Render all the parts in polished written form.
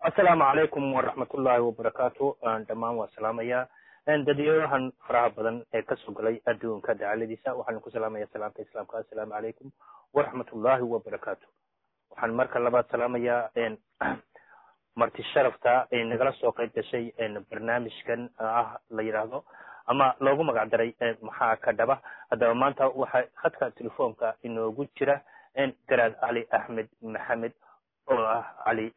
السلام عليكم ورحمة الله وبركاته. دمان وسلاميا dadweynahan faraha badan ee ka soo galay adduunka dacaladiisa waxaan ku salaamayaa salaamta islaamka. Assalaamu calaykum waraxmatullaahi wabarakaatu. waxaan marka labaad salaamayaa marti sharafta ee nagala soo qayb gashay barnaamijkan la yiraahdo ama loogu magac daray maxaa ka dhaba. haddaba maanta waxa khadka telefoonka inoogu jira garaad cali axmed maxamed oo ah cali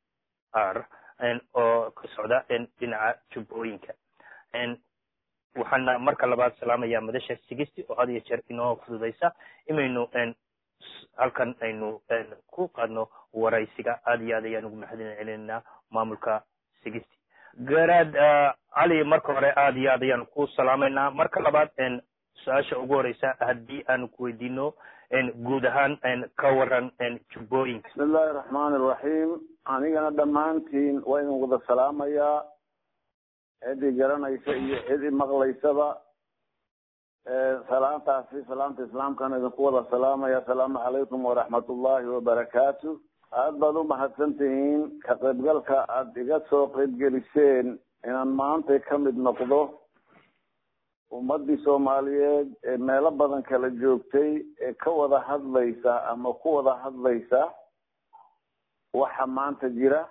oo ka socda dhinaca jubbooyinka. waxaana marka labaad salaamayaa madasha sigisti oo had iyo jeer inoo fududaysa inaynu halkan aynu ku qaadno waraysiga. aad iyo aad ayaan ugu mahadcelinaynaa maamulka sigisti. garaad cali, marka hore aad iyo aad ayaan ku salaamaynaa. marka labaad su-aasha ugu horeysa haddii aanu ku weydiino guud ahaan ka waran jubbooyinka. bismillahi raxmaani raxiim. anigana dhammaantiin waa idin wada salaamayaa, cidii garanaysa iyo cidii maqlaysaba. salaantaasi salaamta islaamkana idinku wada salaamaya. asalaamu calaykum waraxmatullaahi wabarakaatu. aad baad u mahadsan tihiin ka qaybgalka aada iga soo qaybgeliseen inaan maanta ka mid noqdo ummadii soomaaliyeed ee meelo badan kala joogtay ee ka wada hadlaysa ama ku wada hadlaysa waxa maanta jira.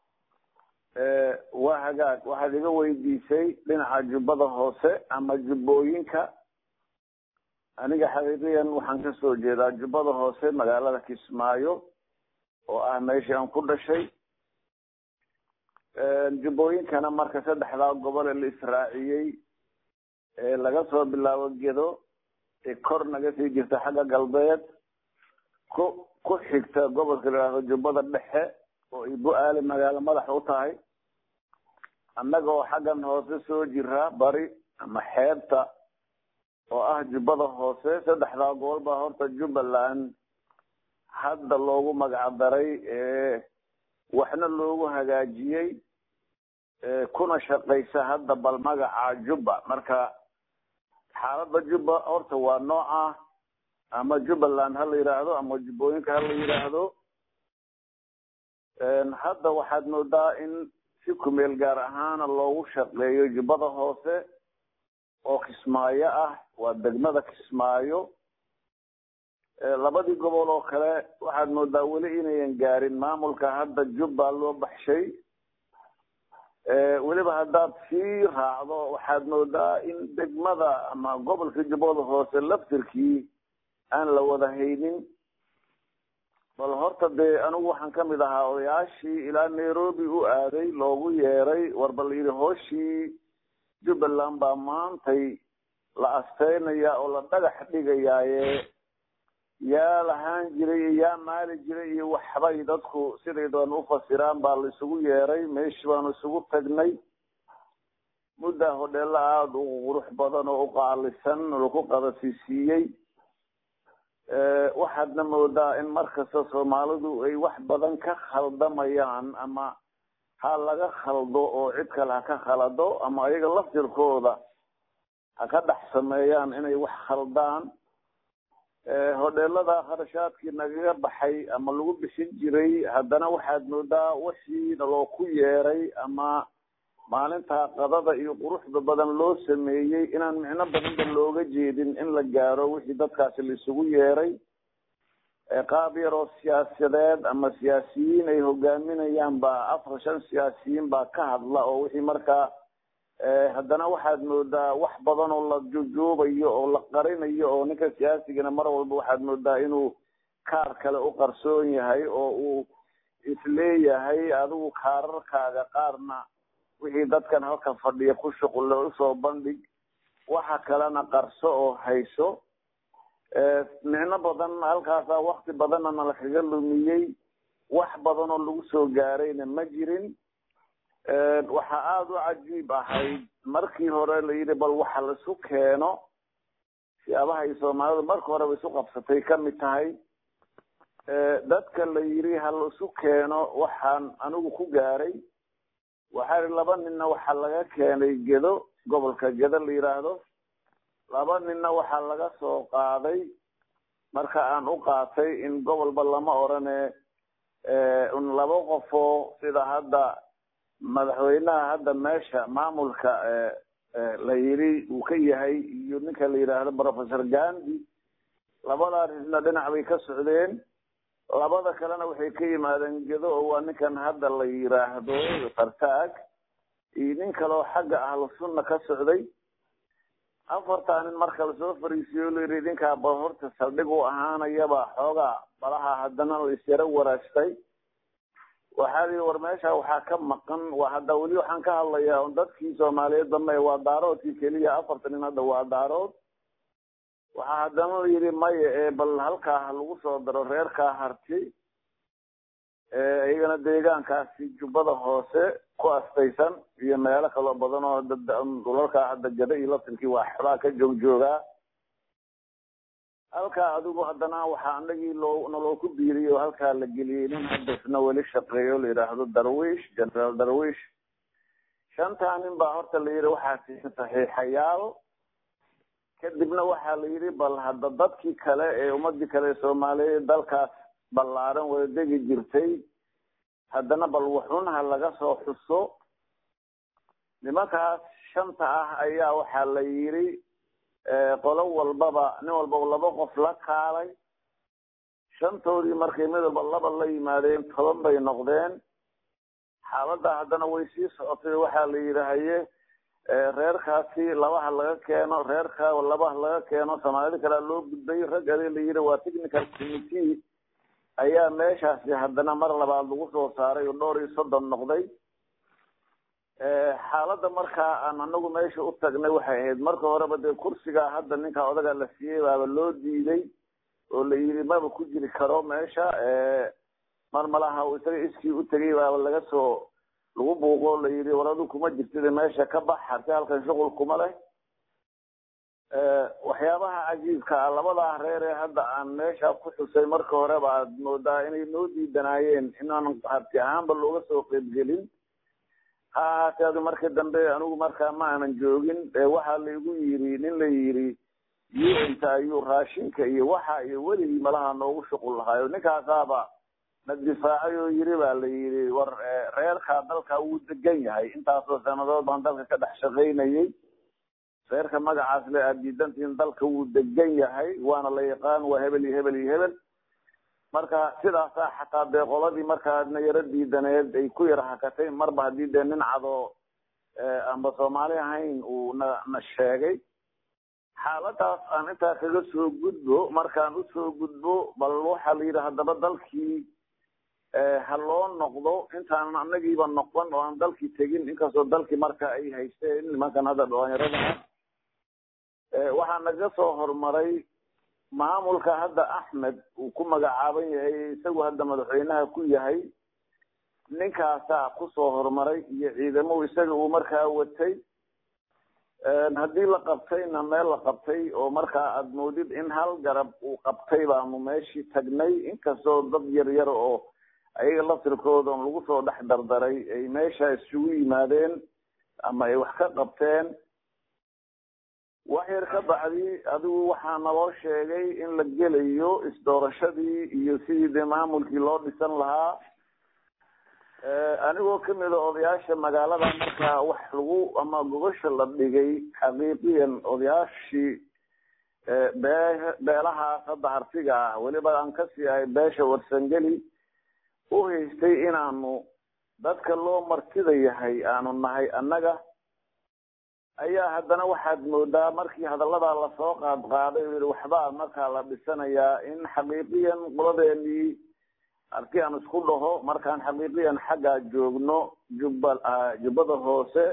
waa hagaag. waxaad iga weydiisay dhinaca jubbada hoose ama jubbooyinka. aniga xaqiiqiyan waxaan kasoo jeedaa jubbada hoose, magaalada Kismaayo oo ah meeshii aan ku dhashay. jubbooyinkana marka saddexdaa gobol ee la israaciyey ee laga soo bilaabo Gedo ee kor naga sii jirta xagga galbeed ku xigta gobolka la yiraahdo Jubbada Dhexe oo ay Bu-aale magaalo madax u tahay. annaga oo xaggan hoose soo jira bari ama xeebta oo ah jubbada hoose. saddexdaa gobol baa horta Jubbaland hadda loogu magac daray, waxna loogu hagaajiyey, kuna shaqaysa hadda bal magaca Jubba. marka xaaladda Jubba horta waa nooca ama Jubbaland ha la yiraahdo ama jubbooyinka ha la yiraahdo. hadda waxaad moodaa in si kumeel gaar ahaana loogu shaqeeyo jubbada hoose oo Kismaayo ah. waa degmada Kismaayo. labadii gobol oo kale waxaad moodaa weli inayan gaarin maamulka hadda Jubba loo baxshay. weliba haddaad sii raacdo waxaad moodaa in degmada ama gobolka jubbada hoose laftirkii aan la wada haynin. bal horta dee anigu waxaan kamid ahaa odayaashii ilaa Nairobi u aaday, loogu yeeray war bal yidhi hooshii Jubbaland baa maantay la asteynaya oo la dhagax dhigayaaye yaa lahaan jiray iyo yaa maali jiray iyo waxbay dadku siday doon u fasiraan baa la isugu yeeray. meeshii baanu isugu tagnay. muddaa hodheelo aada u qurux badan oo u qaalisan lagu qadasiisiiyey. waxaadna moodaa in markasta Soomaalidu ay wax badan ka khaldamayaan, ama ha laga khaldo oo cid kale ha ka khalado, ama ayaga laftirkooda ha ka dhex sameeyaan inay wax khaldaan. hodheelada kharashaadkii nagaga baxay ama lagu bixin jiray, haddana waxaad moodaa wixii loo ku yeeray ama maalintaa qadada iyo quruxda badan loo sameeyey inaan micno badanba looga jeedin in la gaaro wixii dadkaasi la isugu yeeray. qaab yaroo siyaasadeed ama siyaasiyiin ay hogaaminayaan baa 4-5 siyaasiyiin baa ka hadla oo wixii markaa haddana waxaad moodaa wax badan oo la jujuubayo oo la qarinayo, oo ninka siyaasigana mar walba waxaad moodaa inuu kaar kale u qarsoon yahay oo uu isleeyahay adigu kaararkaaga qaarna wixii dadkan halka fadhiya ku shuqul usoo bandhig, waxa kalena qarso oo hayso. micno badan halkaasaa wakti badanna nala kaga lumiyey. wax badan oo lagu soo gaarayna ma jirin. waxa aada u cajiib ahayd markii hore la yidhi bal waxa la isu keeno. siyaabaha ay Soomaalidu marka horeba isu qabsatay kamid tahay. dadka la yidhi ha la isu keeno waxaan anigu ku gaaray. waxaa 2 ninna waxaa laga keenay Gedo, gobolka Gedo la yiraahdo. 2 ninna waxaa laga soo qaaday marka aan u qaatay in gobolba lama orane laba qofoo sida hadda madaxweynaha hadda meesha maamulka la yiri uu ka yahay iyo ninka la yiraahdo Professor Gandhi labada arrinna dhinac bay ka socdeen labada kalena waxay ka yimaadeen gedo oo waa ninkan hadda la yiraahdo Fartaag iyo nin kale oo xagga ahlu sunna ka socday afartan marka la soo fariisiyo la idinka ba horta saldhig u ahaanayaba xooga balaha haddana la isira waraastay waxaadii war meesha waxaa ka maqan waa hadda wali waxaan ka hadlayaa dadkii Soomaaliyeed dambe waa daaroodkii kaliya afartan hadda waa daarood waxa haddana la yiri may bal halka lagu soo daro reerka harti iyagana deegaankaasi Jubbada Hoose ku astaysan iyo meelo kale badan oo dhulalka hadda jada iyo laftirkii waa xabaa ka jooga halka adigu haddana waxa anagii loo ku biiriyo halka la geliyay nin hadda wali shaqeeyo la yiraahdo Darwish General Darwish shantaan baa horta la yiri waxa si saxiixayaal kadibna waxa la yiri bal hadda dadkii kale ee ummadii kale Soomaaliyeed dalkaas ballaaran wada degi jirtay haddana bal wuxuuna laga soo xuso nimankaas shanta ah ayaa waxa la yiri qolo walbaba nin walba laba qof la kaalay shantoodii markay mid walba laba la yimaadeen 10 bay noqdeen xaaladda haddana way sii socotay waxa la yiraahday reerkaasi labaha laga keeno reerka labaha laga keeno Soomaalida kala loo gudbay rag la yiri waa technical committee ayaa meeshaasi haddana mar labaad lagu soo saaray oo dhowr iyo 30 noqday xaaladda marka aan anagu meesha u tagnay waxay ahayd marka horeba de kursiga hadda ninka odaga la siiyay baa loo diiday oo la yiri ma ku jiri karo meesha marmalaha uu isaga iskii u tagay baa laga soo lagu buuqo la yiri waradu kuma jirtay meesha ka bax harta halkan shaqul kuma leh waxyaabaha cajiibka labada reer ee hadda aan meesha ku xusay marka hore baa moodaa inay noo diidanayeen inaan harti ahaanba looga soo qayb gelin haataadu marka dambe anigu marka ma aanan joogin waxa la igu yiri nin la yiri inta ayuu raashinka iyo waxa iyo wali malaha noogu shaqul lahayo ninkaasaba nadifaacayo oo yiri baa la yiri war reerka dalka uu degan yahay intaasoo sanadood baan dalka ka dhex shaqeynayay reerka magacaas la adiidantiin dalka uu degan yahay waana la yaqaan waa hebel iyo hebel iyo hebel marka sidaas xataa deeqoladii marka yara diidaneed ay ku yara hakatay marba hadii nin cado amba Soomaali ahayn uu na sheegay xaaladaas aan inta kaga soo gudbo markaan u soo gudbo bal waxa la yiraahdo hadaba dalkii haloo noqdo intaan anagiiba noqon oo aan dalkii tagin inkastoo dalkii marka ay haysteen nimankan hadda dhalinyarada waxa naga soo hormaray maamulka hadda Ahmed uu ku magacaaban yahay isagu hadda madaxweynaha ku yahay ninkaasa ku soo hormaray iyo ciidamo isaga uu markaa watay hadii la qabtayna meel la qabtay oo markaa aad moodid in hal garab uu qabtay baanu meeshii tagnay inkastoo dad yar oo ayaga laftirkooda lagu soo dhex dardaray ay meesha isugu yimaadeen ama ay wax ka qabteen waxyar ka bacdi adigu waxaa naloo sheegay in la gelayo isdoorashadii iyo sidii maamulkii loo dhisan lahaa anigoo kamid odayaasha magaalada marka wax lagu ama gogosha la dhigay xaqiiqiyan odayaashii beelaha hadda hartiga waliba aan ka siiyay beesha warsangeli u haystay inaanu dadka loo martida yahay aanu nahay annaga ayaa haddana waxaad moodaa markii hadallada la soo qaaday waxba marka la dhisanayaa in xaqiiqiyan qoladeennii arki aan isku dhaho markaan xaqiiqiyan xagga joogno Jubbada Hoose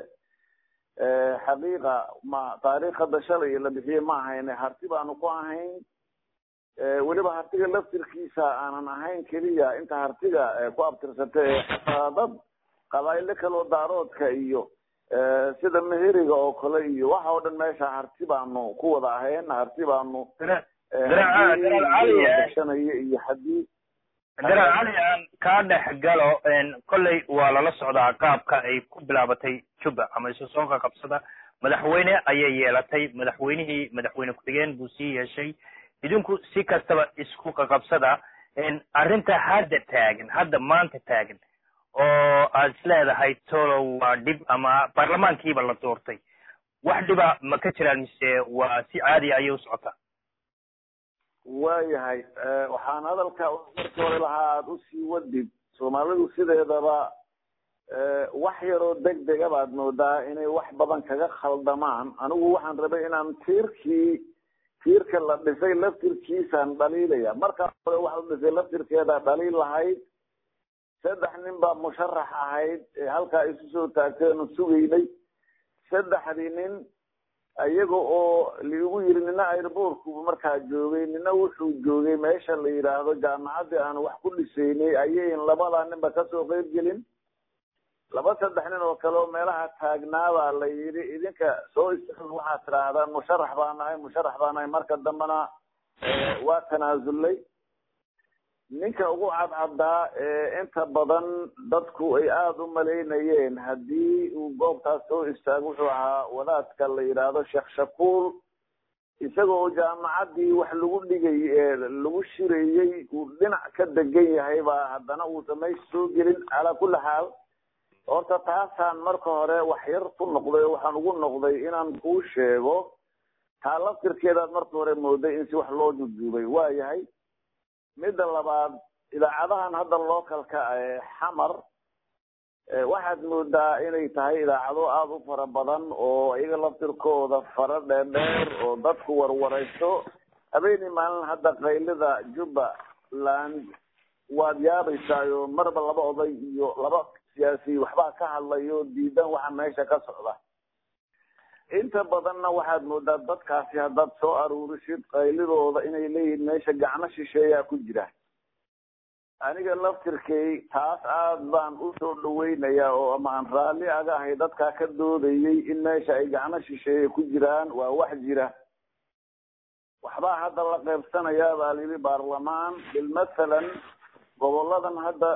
xaqiiqa ma taariikhda shalay la bixiyay ma ahayn harti baanu ku ahayn waliba hartiga laftirkiisa aanan ahayn kaliya inta hartiga ku abtirsatay xasaadad qabaayl kale oo daaroodka iyo sida meheriga oo kale iyo waxa oo dhan meesha harti baanu ku wada ahayn harti baanu iyo hadii Dara Ali aan ka dhex galo kolley waa lala socdaa qaabka ay ku bilaabatay Juba ama isu soo qabsada madaxweyne ayay yeelatay madaxweyne ku-xigeen buu sii yeeshay idinku si kastaba isku qabsada arrinta hadda maanta taagan oo aad isleedahay tolo waa dhib ama baarlamaankiiba la doortay wax dhiba ma ka jiraan mise waa si caadi ayay u socotaa waayahay waxaan hadalka markii hore lahaa aada usii wadid soomaalidu sideedaba wax yaroo degdega baad moodaa inay wax badan kaga khaldamaan anigu waxaan rabay inaan tiirka la dhisay laftirkiisaan dhaliilaya markaa hore waxa la dhisay laftirkeeda dhaliil lahayd 3 nin baa musharax ahayd halkaa isu soo taagteenu sugaynay 3 nin ayaga oo liigu yiri nina airportku markaa joogay nina wuxuu joogay meesha la yiraahdo jaamacadii aan wax ku dhisaynay ayay labada ninba ka soo qayb gelin 2-3 nin oo kale oo meelaha taagnaaba la yiri idinka soo istaag waxa tiraahdaa musharax baan ahay marka dambana waa tanaasulay ninka ugu cadcaddaa inta badan dadku ay aada u maleynayeen haddii uu goobtaas soo istaago wuxuu ahaa wadaadka la yidhaahdo sheekh shakuur isagoo jaamacaddii wax lagu dhigay lagu shirayey uu dhinac ka degan yahay baa haddana uusan meesha soo gelin calaa kulli xaal horta taasaan marka hore wax yar ku noqday oo waxaan ugu noqday inaan kuu sheego taa laftirkeedaad marka hore mooday in si wax loo jujuubay waa yahay midda labaad idaacadahan hadda localka xamar waxaad moodaa inay tahay idaacado aada u fara badan oo iyaga laftirkooda fara dheerdheer oo dadku warwarayso habeenii maalin hadda qaylida jubbaland waad yaabaysaayo marba 2 oday iyo 2 siyaasi waxbaa ka hadlayo diidan waxa meesha ka socda inta badanna waxaad moodaa dadkaasi haddaad soo aruurisid qaylidooda inay leeyihiin meesha gacno shisheeyaa ku jira aniga laftirkay taas aad baan usoo dhaweynayaa oo ama aan raalli aga ahay dadkaa ka doodayay in meesha ay gacno shisheeye ku jiraan waa wax jira waxbaa hadda la qaybsanayaa baa layidhi baarlamaan bilmathalan goboladan hadda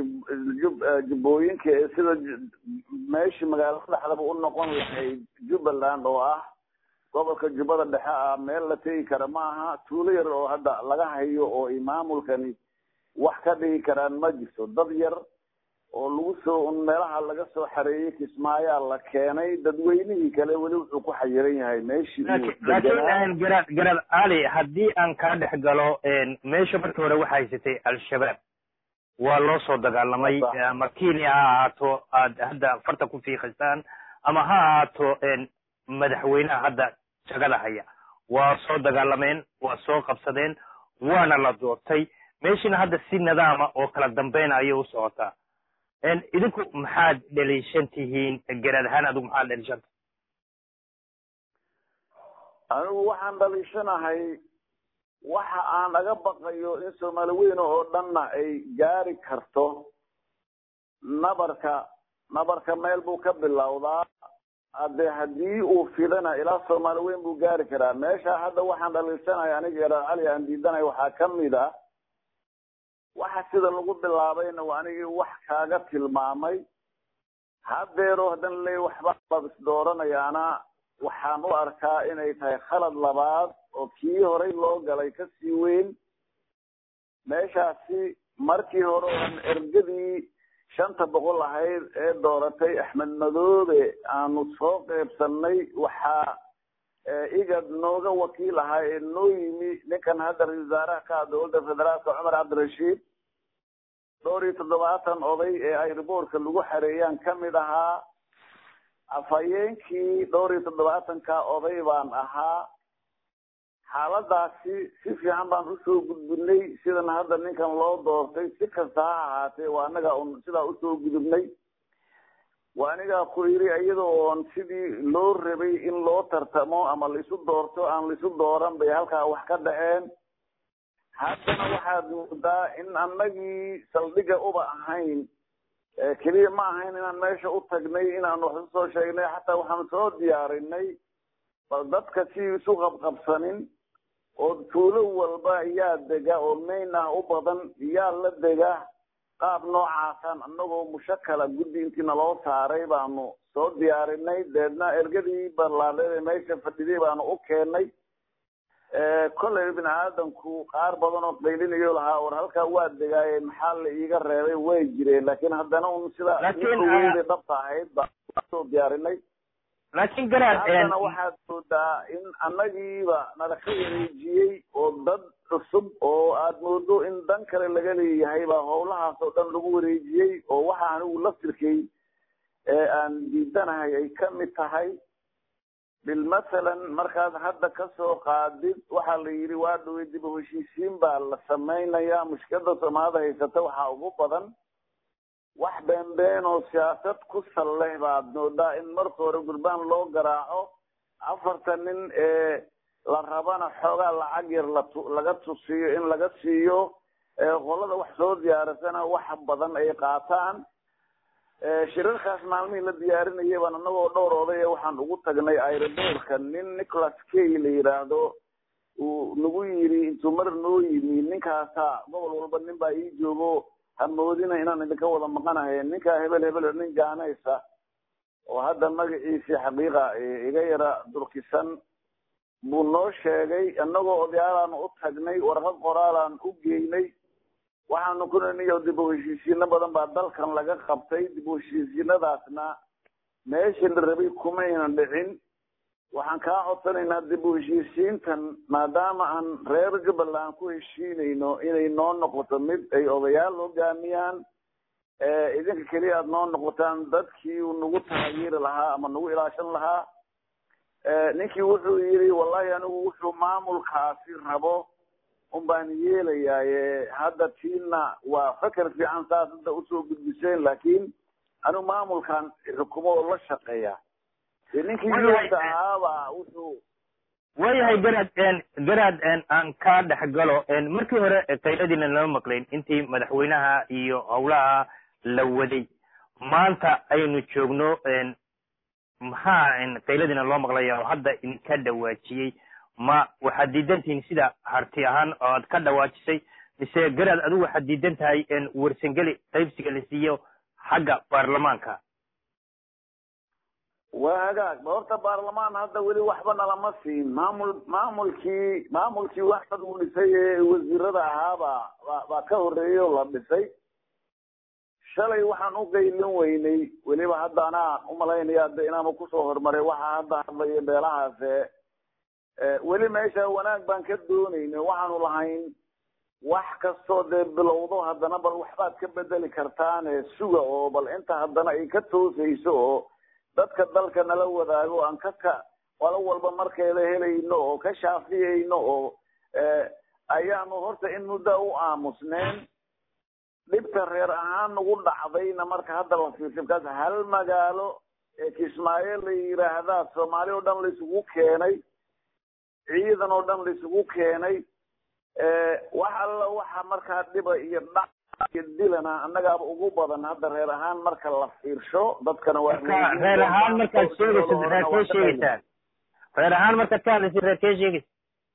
jubbooyinka ee sida meeshii magaalada dhexdaba u noqon lahayd jubbaland oo ah gobolka jubbada dhexe ah meel la tegi kara ma aha tuulo yar oo hadda laga hayo oo ay maamulkani wax ka dhigi karaan ma jirto dad yar oo lagu soo meelaha laga soo xareeyey kismaayaa la keenay dadweynihii kale weli wuxuu ku xayiran yahay meeshii laakiin garad ali haddii aan kaa dhex galo meesha markii hore waxaa haysatay al-shabaab waa loo soo dagaalamay ama kenya ha ahaato aad hadda farta ku fiiqaysaan ama ha ahaato madaxweynaha hadda jagada haya waa soo dagaalameen waa soo qabsadeen waana la doortay meeshina hadda si nidaama oo kala dambeyn ayay u socotaa idinku maxaad dhaliishan tihiin garad ahaan adigu maxaad dhaliishanta anigu waxaan dhaliishanahay waxa aan naga baqayo in soomaali weyn oo dhanna ay gaari karto nabarka meel buu ka bilowdaa hadde haddii uu fidana ilaa soomaali weyn buu gaari karaa meesha hadda waxaan dhaliilsanaya aniga yaraar cali aan diidanay waxaa kamid a waxa sida lagu bilaabayna waa anigii wax kaaga tilmaamay haddeero haddana leey waxba la isdooranayaana waxaan u arkaa inay tahay khalad labaad oo kii horey loo galay kasii weyn meeshaasi markii hore oan ergadii 500 ahayd ee dooratay axmed madoobe aanu soo qaybsanay waxaa igad nooga wakiil ahaa ee noo yimi ninkan hadda ra-iisul wasaaraha ka dowladda federaalka cumar cabdirashiid 7 oday ee airboortka lagu xareeyaan kamid ahaa afhayeenkii 7 oday baan ahaa xaaladaasi si fiican baan usoo gudbinay sidan hadda ninkan loo doortay si kasta ha ahaatee waa anaga sidaa usoo gudubnay waa anigaa ku yiri iyada oon sidii loo rabay in loo tartamo ama laisu doorto aan laisu dooran bay halkaa wax ka dhaceen haddana waxaad moodaa in anagii saldhiga uba ahayn keliya ma ahayn inaan meesha u tagnay inaan wax usoo sheegnay xataa waxaan soo diyaarinay bal dadka si isu qabqabsanin oo tuulo walba yaa dega oo mayn ah u badan yaa la dega qaab noocaasaan anagoo mushakala guddi intii naloo saaray baanu soo diyaarinay deedna ergadii balaadeed ee meesha fadhiday baanu u keenay kolley bini aadamku qaar badan oo qaylinayo lahaa war halkaa waa degaayeen maxaa la iiga reebay way jireen laakiin haddana un sida weyda dhabta ahayd baa soo diyaarinay laakiin garaad haddana waxaad moodaa in annagiiba nala ka wareejiyey oo dad cusub oo aad moodo in dan kale laga leeyahay baa howlahaas oo dhan lagu wareejiyey oo waxa anigu laftirkay aan diidanahay ay ka mid tahay bilmathalan markaad hadda kasoo qaadid waxaa la yidhi waa dhawey dib u heshiisiin baa la samaynayaa mushkilada soomaalida haysata waxaa ugu badan wax beenbeen oo siyaasad ku sal leh baad moodaa in marka hore gurbaan loo garaaco 40 nin la rabana xoogaa lacag yar laga tusiyo in laga siiyo qolada wax soo diyaarisana wax badan ay qaataan shirarkaas maalmihii la diyaarinayay baan anagoo dhowr oday waxaan ugu tagnay aerodoorka nin Nicholas Kay la yiraahdo uu nagu yiri intuu mar noo yimi ninkaasa gobol walba nin baa ii joogo hamoodina inaan idinka wada maqanahay ninka hebel nin gaanaysa oo hadda magaciisa xaqiiqa iga yara durkisan buu noo sheegay anagoo odayaalaan u tagnay warqad qoraalaan u geynay waxaanu ku niniyo dib u heshiisiino badan baa dalkan laga qabtay dib u heshiisiinadaasna meeshii la rabay kumaynan dhicin waxaan kaa codsanaynaa dib u heshiisiintan maadaama aan reer Jubbaland ku heshiinayno inay noo noqoto mid ay odayaal hogaamiyaan idinka keliya aad noo noqotaan dadkii uu nagu taageeri lahaa ama nagu ilaashan lahaa ninkii wuxuu yidhi wallahi anigu wuxuu maamulkaasi rabo baan yeelayaa hadda tiina waa fakar fiican saas hadda usoo gudbiseen laakiin anu maamulkan xukumo oo la shaqeeya ninkii yoolta ahaaba wuxuu wayahay garaad aan ka dhexgalo markii hore qayladiina lama maqlayn intii madaxweynaha iyo howlaha la waday maanta aynu joogno maxaa qayladiina loo maqlaya oo hadda idinka dhawaajiyey ma waxaad diidantihiin sida harti ahaan oo aad ka dhawaajisay mise garaad adigu waxaad diidan tahay warsangeli qaybsiga la siiyo xagga baarlamaanka waa hagaag horta baarlamaan hadda weli waxba nalama siin maamulkii waxad uu dhisay ee wasiirada ahaaba baa ka horreeyay oo la dhisay shalay waxaan u qaylin weynay weliba hadda anaan umalaynaya hadda inaanu kusoo hormaray waxa hadda hadlayo beelahaas weli meesha wanaag baan ka doonayna waxaanu lahayn wax kastoo dee bilowdo haddana bal waxbaad ka bedeli kartaan suga oo bal inta haddana ay ka toosayso oo dadka dalka nala wadaago aan walo walba markeeda helayno oo ka shaafiyayno oo ayaanu horta in muddo u aamusneen dhibta reer ahaan nagu dhacdayna marka hadda la fiirsa markaas hal magaalo Kismaayo la yiraahdaa Soomaali oo dhan la isugu keenay ciidan oo dhan la isugu keenay wax alla waxa markaa dhiba iyo dhac iyo dilana annagaaba ugu badan hadda reer ahaan marka la fiirsho dadkana waa reer ahaan markaad sheegayso reerkee sheegaysaa reer ahaan markaad ka hadlaysid reerkee sheegaysa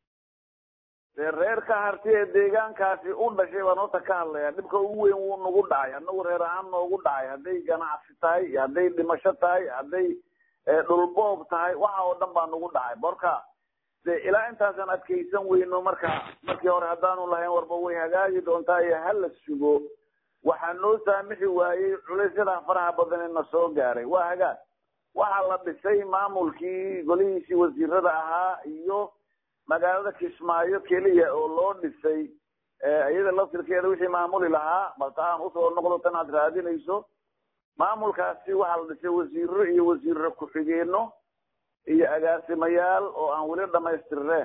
reerka harti ee deegaankaasi u dhashay baan horta ka hadlaya dhibka ugu weyn wuu nagu dhacay annagu reer ahaan noogu dhacay hadday ganacsi tahay iyo hadday dhimasho tahay hadday dhulboob tahay waxa oo dhan baa nagu dhacay marka de ilaa intaasan adkaysan weyno markii hore haddaanu lahayn warba way hagaagi doontaa iyo hala sugo waxaa noo saamixi waayey culaysyada faraha badan ee na soo gaaray waa hagaag waxaa la dhisay maamulkii golihiisii wasiirada ahaa iyo magaalada Kismaayo keliya oo loo dhisay iyada laftirkeeda wixii maamuli lahaa balse aan usoo noqdo tan aad raadinayso maamulkaasi waxaa la dhisay wasiiro iyo wasiiro ku-xigeenno iyo agaasimayaal oo aan weli dhamaystirneen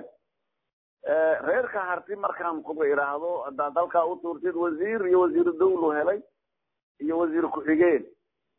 reerka harti markaan kuba idhaahdo haddaad halkaa u tuurtid wasiir iyo wasiir dawlu helay iyo wasiir ku-xigeen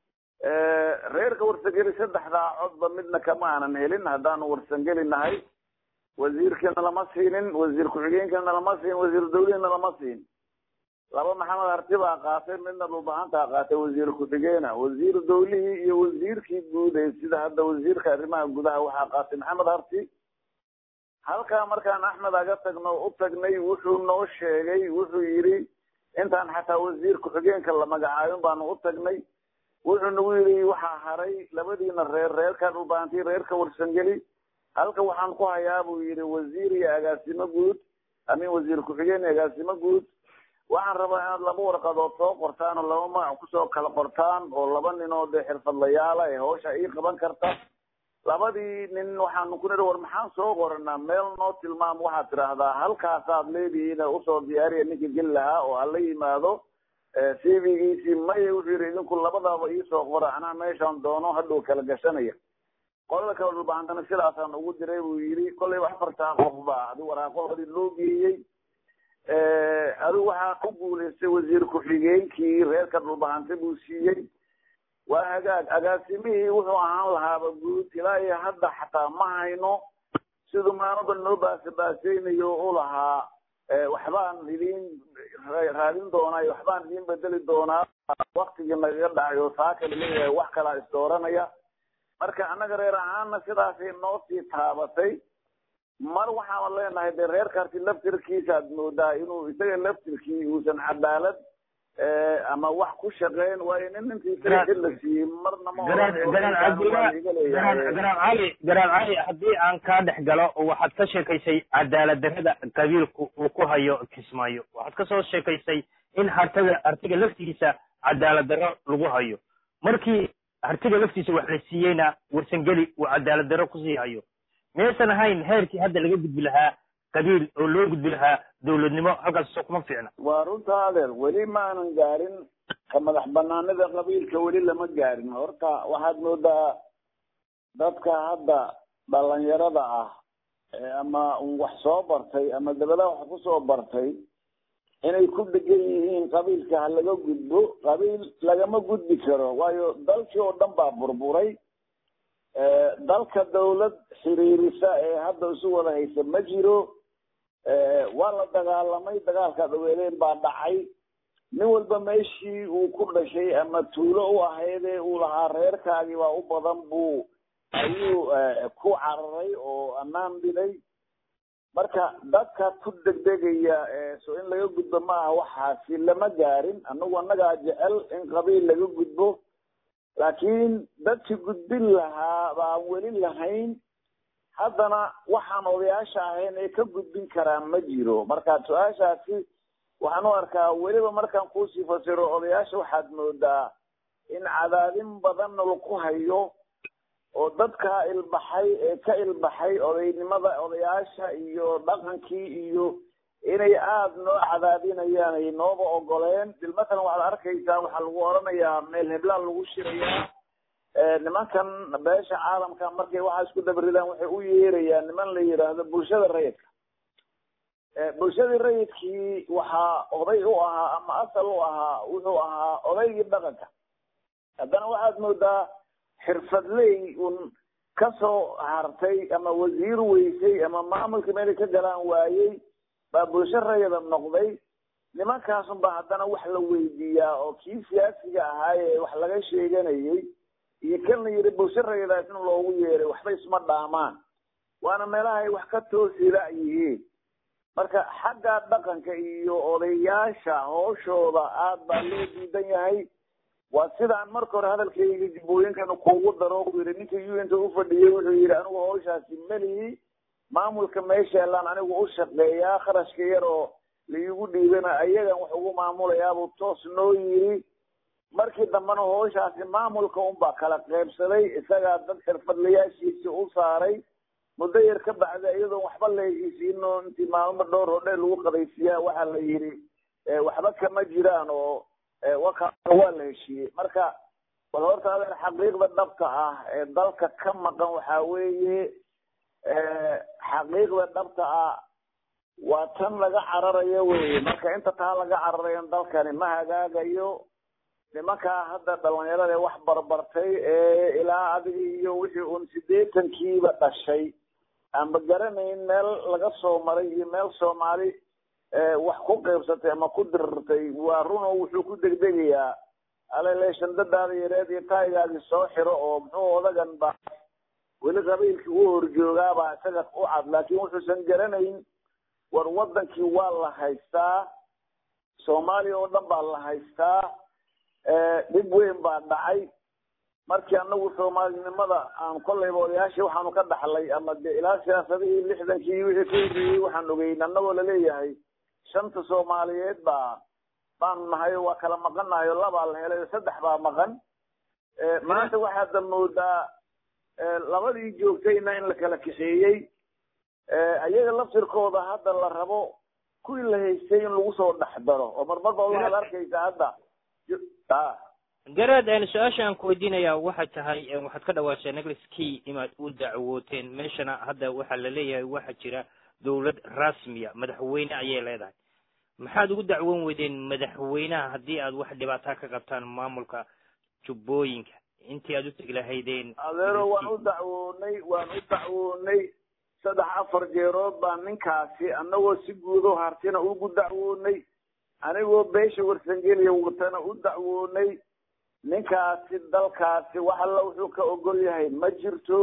reerka warsangeli 3 codba midna kama aanan helin haddaanu warsangeli nahay wasiirkana lama siinin wasiir ku-xigeenkana lama siin wasiir dawlihina lama siin laba maxamed harti baa qaatay midna dhulbahantaa qaatay wasiir ku-xigeena wasiir dawlihii iyo wasiirkii guud ee sida hadda wasiirka arrimaha gudaha waxaa qaatay maxamed harti halkaa markaan axmed aga u tagnay wuxuu noo sheegay wuxuu yidhi intaan xataa wasiir ku-xigeenka la magacaabin baanu u tagnay wuxuu nagu yidhi waxaa haray labadiina reerka dhulbahantii reerka warsangeli halka waxaan ku hayaa buu yidhi wasiir iyo agaasimo guud amin wasiir ku-xigeen iyo agaasimo guud waxaan rabaa inaad laba warqadood soo qortaan oo laba magac kusoo kala qortaan oo laba nin oo dee xirfadlayaala ee hawsha ii qaban karta labadii nin waxaanu ku nidhi war maxaan soo qoranaa meel noo tilmaam waxaad tidhaahdaa halkaasaad leedihiin usoo diyaariya ninka geli lahaa oo hala yimaado cv-giisii maya wuxuu yidhi idinku labadaaba iisoo qora anaa meeshaan doono hadhow kala gashanaya qolada kale dhulbahantana sidaasaan ugu diray buu yidhi kolleyba 4 qof baa adi waraaqahoodii loo geeyey adigu waxaa ku guulaystay wasiir ku-xigeenkii reerka dhulbahante buu siiyey waa hagaag agaasimihii wuxuu ahaan lahaaba guud ilaa iyo hadda xataa ma hayno siduu maamuba noo baasbaaseynayo u lahaa waxbaan idin raadin doonaa iyo waxbaan idin bedeli doonaa waktigii nagaga dhacay oo saaka laleeyahay wax kalaa isdooranaya marka annaga reer ahaanna sidaasay noo sii taabatay mar waxaan leenahay dee reerkaasi laftirkiisa aad moodaa inuu isaga laftirkii uusan cadaalad ama wax ku shaqeyn waayo nin intiisa la siiyey marna ma garaad cali haddii aan kaa dhex galo waxaad ka sheekaysay cadaalad darrada qabiilku uu ku hayo kismaayo waxaad kasoo sheekaysay in artiga laftigiisa cadaalad darro lagu hayo markii artiga laftiisa wax la siiyeyna warsangeli uu cadaalad darro kusii hayo maysan ahayn heerkii hadda laga gudbi lahaa qabiil oo loo gudbi lahaa dawladnimo halkaas soo kuma fiicna waa runta adeer weli maanan gaarin ka madax banaanida qabiilka weli lama gaarin horta waxaad moodaa dadka hadda dhalinyarada ah ama wax soo bartay ama dabada wax kusoo bartay inay ku degan yihiin qabiilka ha laga gudbo qabiil lagama gudbi karo waayo dalkii oo dhan baa burburay dalka dawlad xiriirisa ee hadda isu wada haysa ma jiro waa la dagaalamay dagaalkaad ogeedeen baa dhacay nin walba meeshii uu ku dhashay ama tuulo u ahaydee uu lahaa reerkaagii baa u badan ayuu ku cararay oo ammaan dilay marka dadka ku degdegaya so in laga gudbo ma aha waxaasi lama gaarin annagaa jecel in qabiil laga gudbo laakiin dadkii gudbin lahaa baan weli lahayn haddana waxaan odayaasha ahayn ay ka gudbin karaan ma jiro marka su-aashaasi waxaan u arkaa weliba markaan kuusii fasiro odayaasha waxaad moodaa in cadaadin badan lagu hayo oo dadka ilbaxay ee ka ilbaxay odaynimada odayaasha iyo dhaqankii iyo inay aada noo cadaadinayaan ay nooba ogoleen dilmatan waxaad arkaysaa waxaa lagu oranayaa meel heblaan lagu shirayaa nimankan beesha caalamka markay waxaa isku dabridaan waxay u yeerayaan niman la yidhaahdo bulshada rayidka bulshadii rayidkii waxaa oday u ahaa ama asal u ahaa wuxuu ahaa odaygii dhaqanka haddana waxaad moodaa xirfadley un kasoo hartay ama wasiir weysay ama maamulka meelay ka galaan waayey baa bulsho rayida noqday nimankaasun baa haddana wax la weydiiyaa oo kii siyaasiga ahaaye wax laga sheeganayay iyo kan la yidhi bulsho rayadaas in loogu yeeray waxba isma dhaamaan waana meelaha ay wax ka toosila yihiin marka xagga dhaqanka iyo odayaasha hooshooda aad baa loo diidan yahay waa sidaan marka hore hadalkayga dibooyinkana kuugu daro ku yidhi ninka un-ta ufadhiyey wuxuu yidhi anigu hawshaasi melihi maamulka meesheelaan anigu u shaqeeyaa kharashka yar oo laigu dhiibana ayagan wax ugu maamulayaabuu toos noo yiri markii dambena hawshaasi maamulka unbaa kala qaybsaday isagaa dad xirfadlayaashiisi u saaray muddo yar ka bacda iyadoon waxba la heshiisiino intii maalmo dhowr hodhe lagu qadaysiyaa waxaa la yidhi waxba kama jiraan oo waa la heshiiyey marka bal horta adeer xaqiiqda dhabta ah ee dalka ka maqan waxaa weeye xaqiiqda dhabta ah waa tan laga cararayo weye marka inta taa laga cararayo dalkani ma hagaagayo nimankaa hadda dhalinyarada wax barbartay ilaa adiga iyo wixii un 80-kiiba dhashay aanba garanayn meel laga soo maray iyo meel soomaali wax ku qaybsatay ama ku dirirtay waa runo wuxuu ku degdegayaa aleleeshandadaada yareed iyo taayigaagii soo xiro oo muxuu odagan ba weli qabiilkii u horjoogaabaa isaga u cad laakiin wuxuusan garanayn war wadankii waa la haystaa soomaaliya oo dhan baa la haystaa dhib weyn baa dhacay markii anagu Soomaalinimada aan kolleyba odayaashii waxaanu ka dhaxlay ama ilaa siyaasadii 60kii wixii ka horreeyay waxaan ogeyn anagoo la leeyahay shanta Soomaaliyeed baan nahay waa kala maqanahay laba la helay saddex baa maqan maanta waxaad moodaa labadii joogtayna in la kala kaxeeyay ayaga laftirkooda hadda la rabo kuwii la haystay in lagu soo dhaxdaro oo marmarba waxaad arkaysaa hadda garaad su-aasha aan ku weydiinayaa waxay tahay waxaad ka dhawaashay negleski inaad u dacwooteen meeshana hadda waxaa la leeyahay waxaa jira dawlad rasmiya madaxweyne ayay leedahay maxaad ugu dacwoon weydeen madaxweynaha haddii aad wax dhibaataa ka qabtaan maamulka jubbooyinka intii aad u tegi lahaydeen adeero waan u dacwoonay 3-4 jeerood baa ninkaasi anagoo si guudo hartina ugu dacwoonay anigoo beesha warsangeliya watana u dacwoonay ninkaasi dalkaasi wax alla wuxuu ka ogol yahay ma jirto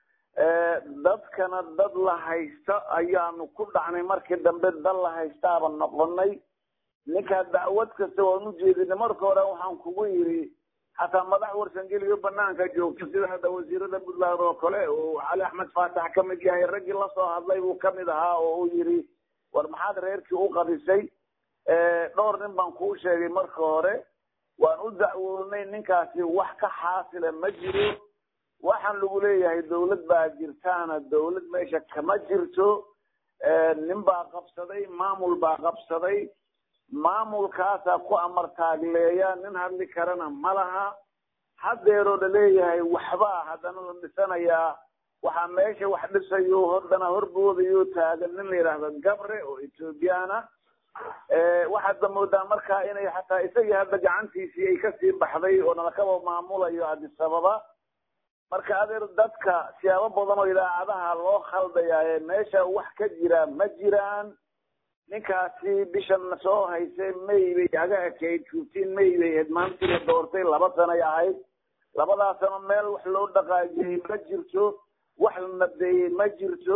dadkana dad la haysta ayaanu ku dhacnay markii dambe dad la haystaaba noqonay ninka dacwad kasta waan u jeedinay marka hore waxaan kugu yiri hataa madax warsangeliyo banaanka joogto sida hadda wasiirada Puntland oo kale oo Cali Axmed Faatax ka mid yahay ragii la soo hadlay uu ka mid ahaa oo uu yiri war maxaad reerkii u qabisay dhowr nin baan kuu sheegay marka hore waan u dacwoonay ninkaasi wax ka xaasila ma jiro waxaan lagu leeyahay dawlad baa jirtaana dawlad meesha kama jirto nin baa qabsaday maamul baa qabsaday maamulkaasa ku amar taagleeya nin hadli karana ma laha haddeeroo la leeyahay waxbaa haddana la dhisanayaa waxaa meesha wax dhisayo haddana horboodayo taagan nin la yidhaahdo gabre oo Ethiopiana waxaad moodaa markaa inay xataa isagii hadda gacantiisii ay kasii baxday oo nalakaba maamulayo Addis Ababa marka adeer dadka siyaabo badan oo idaacadaha loo khaldayaaye meesha wax ka jira ma jiraan ninkaasi bishan soo haysay May bay aga ekayd 15 May bay maantii la doortay 2 sano ay ahayd 2 sano meel wax loo dhaqaajiyay ma jirto wax la nabeeyay ma jirto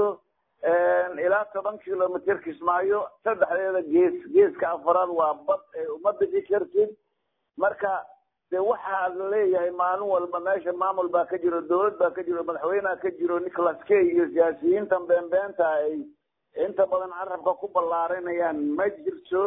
ilaa 10 kilomitir Kismaayo saddexdeeda geeska afraad waa bad ee umada fikirtid marka de waxa la leeyahay maalin walba meesha maamul baa ka jiro dawlad baa ka jiro madaxweynaha ka jiro Nicholas K iyo siyaasiyiinta beenbeenta ay inta badan carabka ku ballaarinayaan ma jirto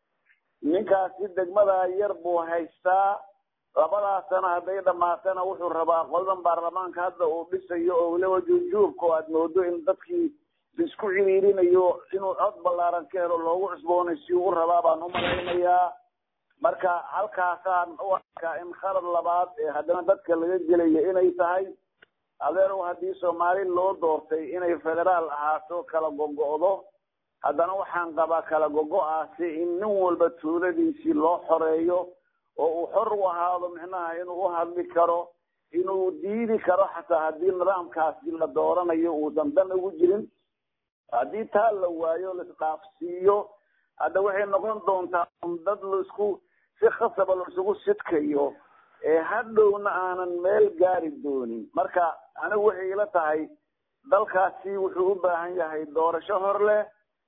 ninkaasi degmada yar buu haystaa 2 sano hadday dhamaatana wuxuu rabaa qoldan baarlamaanka hadda uu dhisayo oo waliba jujuubka aad moodo in dadkii isku ciriirinayo inuu cod ballaaran ka helo loogu cusboonaysiyo u rabaa baan u malaynayaa marka halkaasaan u arkaa in khalad labaad ee haddana dadka laga gelayo inay tahay adeerow haddii Soomaali loo doortay inay federaal ahaato kala gogo'do haddana waxaan qabaa kala gogo'aasi in nin walba tuuladiisii loo xoreeyo oo uu xor u ahaado micnaha inuu u hadli karo inuu diidi karo xataa haddii nidaamkaasi la dooranayo uu dandan ugu jirin haddii taa la waayo la isdhaafsiiyo hadda waxay noqon doontaa dad la isku si khasab la isugu sidkayo hadhowna aanan meel gaari doonin marka anigu waxay ila tahay dalkaasi wuxuu u baahan yahay doorasho hor leh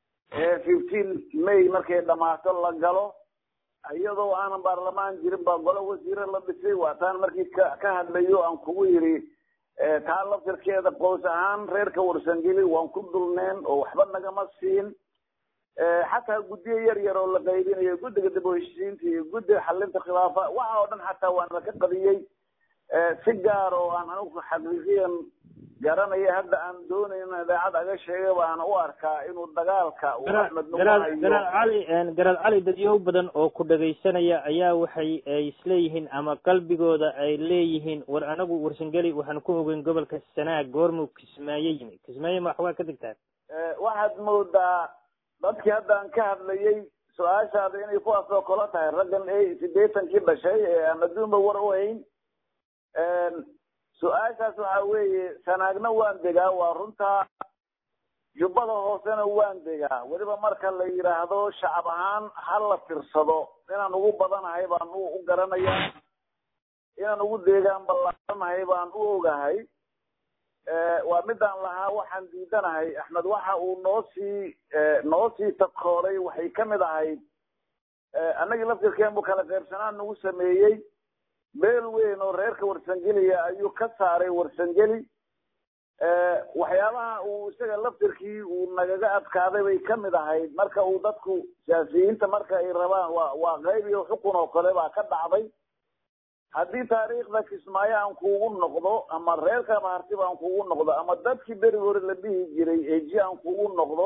15 May markay dhamaato la galo iyadoo aanan baarlamaan jirin baa golo wasiiro la dhisay waa taan markii ka hadlayo aan kugu yiri taa laftirkeeda qoys ahaan reerka warsangeli waan ku dulneen oo waxba nagama siin حتى جودي ير ولا قايدين يجود قد بوشين في جود حلنت خلافة وعودن حتى وأنا كقضية سجار وأنا حقيقيا جرنا يهدأ عن دون إن إذا عاد شيء وأنا أوركا إنه الدجالك وأحمد جرال علي دجيو بدن أو كده سنة يا وحي يسليهن أما قلبي جودا إليهن وأنا ورسنجلي وحنكون بين قبل كسنة جورمو كسمايين ما حوا كده واحد مودا dadkii hadda aan ka hadlayay su'aashaada inay ku afro kala tahay raggan ay 80kii bashay ama duumba war u hayn su'aashaas waxa weeye sanaagna waan degaa waa runta jubbada hoosena waan degaa waliba marka la yiraahdo shacab ahaan hal la tirsado inaan ugu badanahay baan u garanayaa inaan ugu deegaan ballaaranahay baan u ogahay waa midaan lahaa waxaan diidanahay Axmed waxa uu noo sii takooray waxay kamid ahayd annaga laftirkeen buu kala qaybsanaan nagu sameeyay beel weyn oo reerka warsangeliya ayuu ka saaray warsangeli waxyaabaha uu isaga laftirkii uu nagaga adkaaday bay kamid ahayd marka uu dadku siyaasiyiinta marka ay rabaan waa qayb iyo xukun oo kale baa ka dhacday haddii taariikhda Kismaayo aan kuugu noqdo ama reerka Mahartiba aan kuugu noqdo ama dadkii beri hore la dhihi jiray eeji aan kuugu noqdo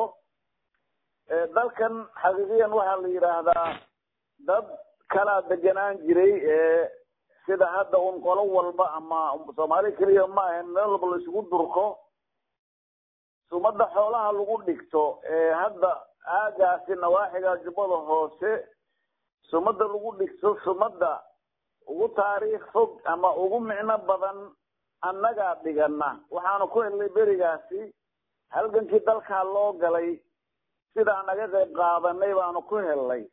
dalkan xaqiiqiyan waxaa la yidhaahdaa dad kala deganaan jiray sida hadda un qolo walba ama Soomaali kaliya ma ahan meel walba la isugu durko sumada xoolaha lagu dhigto hadda aagaasi nawaaxiga jubbada hoose sumada lagu dhigto sumada ugu taariikh fog ama ugu micno badan annaga dhigana waxaanu ku helnay berigaasi halgankii dalka loo galay sida anaga qayb qaadanay baanu ku helnay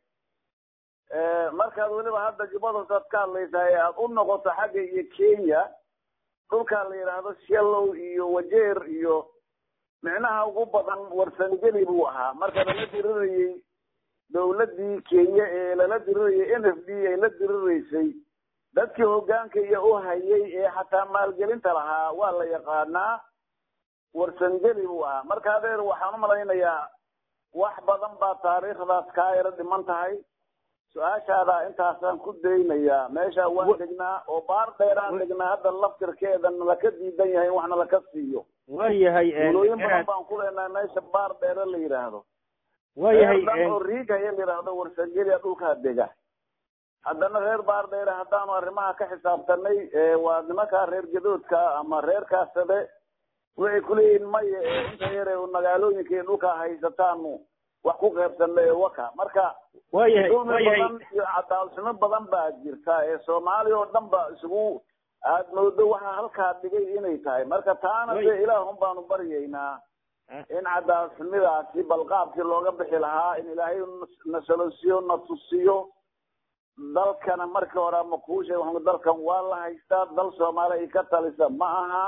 markaad weliba hadda jubbada hoose ka hadlaysaa aad u noqoto xagga iyo Kenya dhulka la yiraahdo Shallow iyo Wajeer iyo micnaha ugu badan warsangeli buu ahaa marka la dirirayay dawladii Kenya ee la dirirayay NFD ay la diriraysay dadkii hoggaanka iyo u hayay ee xataa maalgelinta lahaa waa la yaqaanaa warsangeli buu ahaa marka adeer waxaan u malaynayaa wax badan baa taariikhdaas ka yara dhiman tahay su-aashaada intaasaan ku daynayaa meesha waan degnaa oo baar dheeraan degnaa hadda laftirkeeda nalaka diidan yahay in waxna laka siiyo waayahay ulooyin badan baan ku leenahay meesha baar dheere la yidhaahdo waayahay oo riigaya la yidhaahdo warsangeliya dhulkaa dega haddana reer baar dheere haddaanu arrimaha ka xisaabtanay waa nimankaa reer gadoodka ama reer kaasade waxay kuleeyihiin maya inta yare magaalooyinka iyo dhulkaa haysataanu wax ku qaybsanay waka marka waayahay iyo cadaalsimo badan baa jirta Soomaaliya oo dhan ba isugu aad moodo waxa halkaa dhigay inay tahay marka taana ilaahum baanu baryaynaa in cadaalsimidaasi balqaabkii looga bixi lahaa in ilaahay nasalosiyo natusiyo dalkana marka hore ama kuushay waxaan dalkan waa la haystaa dal Soomaaliya ka talisa ma aha